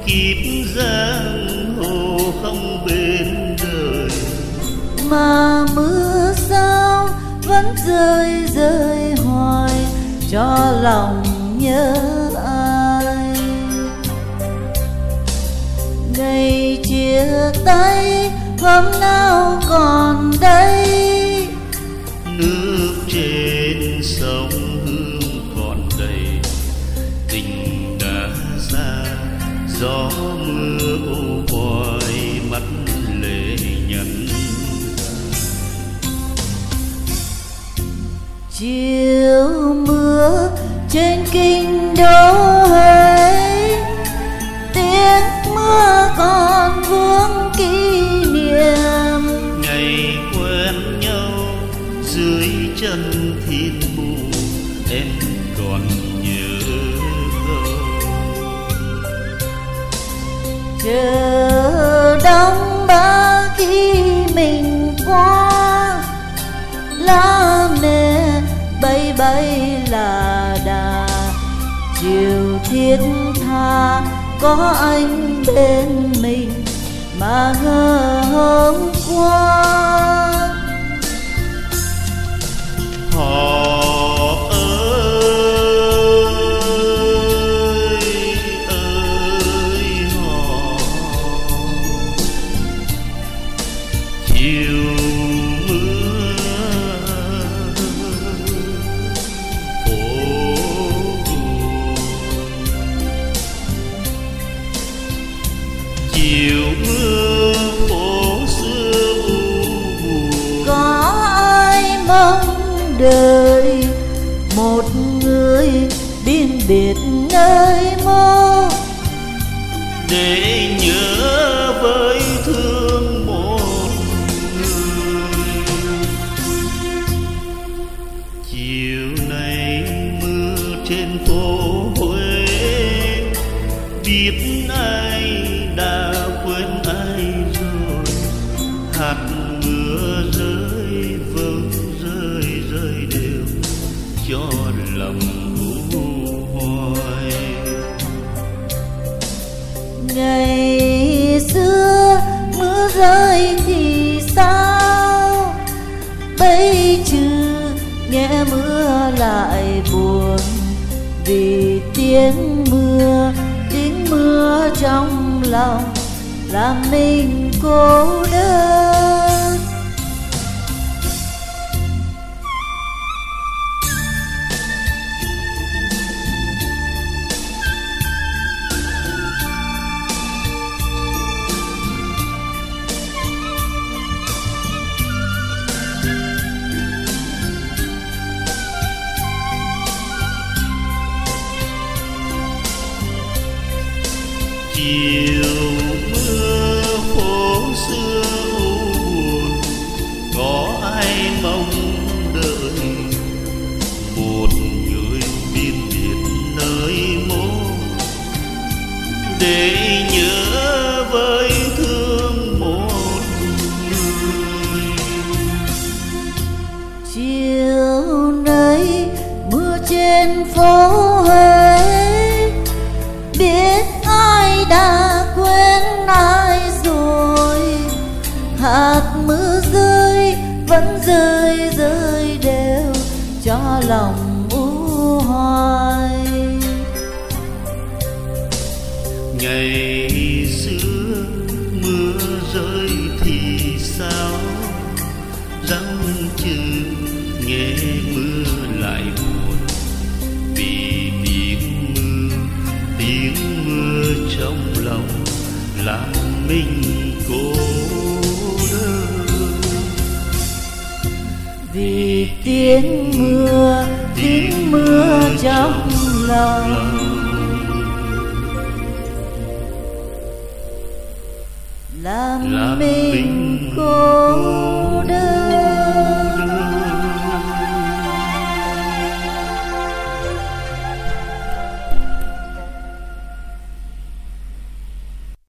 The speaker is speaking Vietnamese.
kiếp giang hồ không bên đời, mà mưa sao vẫn rơi rơi hoài cho lòng nhớ ai. Ngày chia tay hôm nào còn đây, nước trên sông Hương còn đầy, tình đã xa gió mưa ô vòi mắt lệ nhẫn. Chiều mưa trên kinh đô Huế, tiếng mưa còn vương kỷ niệm. Ngày quen nhau dưới chân thiên mù, em còn nhớ không? Chờ đông ba khi mình qua, lá mẹ bay bay là đà. Chiều thiết tha có anh bên mình, mà ngờ hôm qua. Họ ơi họ, chiều mưa phố buồn, chiều mưa phố xưa buồn. Có ai mong đời một người biên biệt nơi mơ, để nhớ với thương một người. Chiều nay mưa trên phố Huế, biết ai đã quên ai rồi. Hạt mưa rơi vâng rơi rơi đều cho lòng u hoài. ngày xưa mưa rơi thì sao, bây giờ nghe mưa lại buồn. Vì tiếng mưa trong lòng làm mình cô đơn. Chiều mưa phố xưa u buồn, có ai mong đợi một người biên biệt nơi mô, để nhớ với thương một người. Chiều nay mưa trên phố Huế, biết ai đã quên ai rồi. Hạt mưa rơi vẫn rơi rơi đều cho lòng u hoài. Ngày xưa mưa rơi thì sao, răng chữ nghe mưa lại buồn. Vì tiếng mưa trong lòng làm mình cô đơn. Vì tiếng mưa trong lòng làm mình cô